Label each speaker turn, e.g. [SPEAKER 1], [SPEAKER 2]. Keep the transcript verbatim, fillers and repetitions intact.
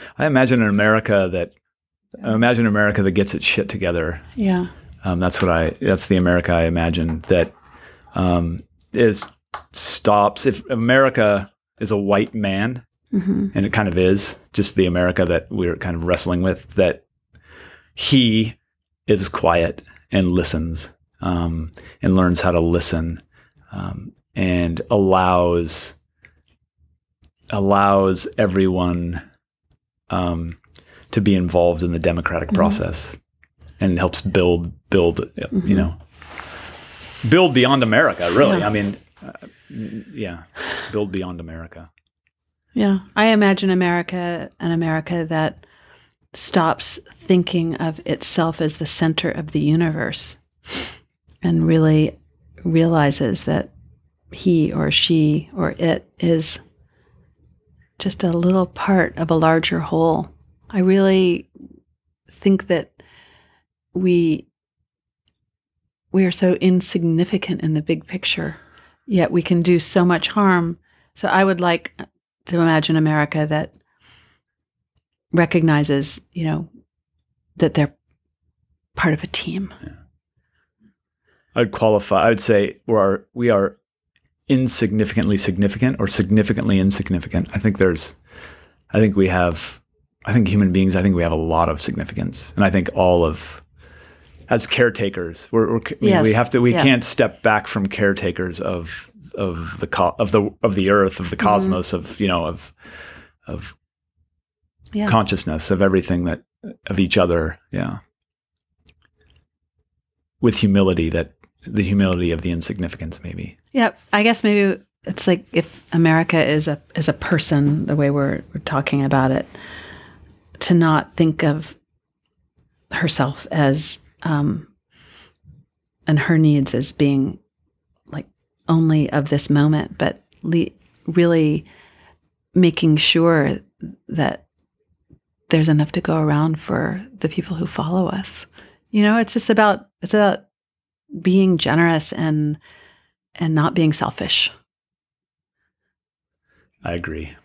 [SPEAKER 1] I imagine an America that I imagine America that gets its shit together.
[SPEAKER 2] Yeah.
[SPEAKER 1] Um, that's what I. That's the America I imagine that um, is stops. If America is a white man, mm-hmm. and it kind of is, just the America that we're kind of wrestling with, that he is quiet and listens um, and learns how to listen um, and allows allows everyone um, to be involved in the democratic mm-hmm. process and helps build build mm-hmm. you know build beyond America. Really, yeah. I mean, uh, yeah, build beyond America.
[SPEAKER 2] Yeah, I imagine America, an America that stops thinking of itself as the center of the universe and really realizes that he or she or it is just a little part of a larger whole. I really think that we we are so insignificant in the big picture, yet we can do so much harm. So I would like to imagine America that recognizes, you know, that they're part of a team.
[SPEAKER 1] Yeah. I'd qualify. I would say we are we are insignificantly significant or significantly insignificant. I think there's, I think we have, I think human beings. I think we have a lot of significance, and I think all of, as caretakers, we're, we're
[SPEAKER 2] yes.
[SPEAKER 1] we have to. We
[SPEAKER 2] yeah.
[SPEAKER 1] can't step back from caretakers of of the co- of the of the earth, of the cosmos, mm-hmm. of you know of of yeah. consciousness, of everything that of each other. Yeah, with humility, that the humility of the insignificance, maybe.
[SPEAKER 2] Yeah, I guess maybe it's like if America is a is a person, the way we're we're talking about it, to not think of herself as um, and her needs as being like only of this moment, but le- really making sure that there's enough to go around for the people who follow us. You know, it's just about it's about being generous and and not being selfish.
[SPEAKER 1] I agree.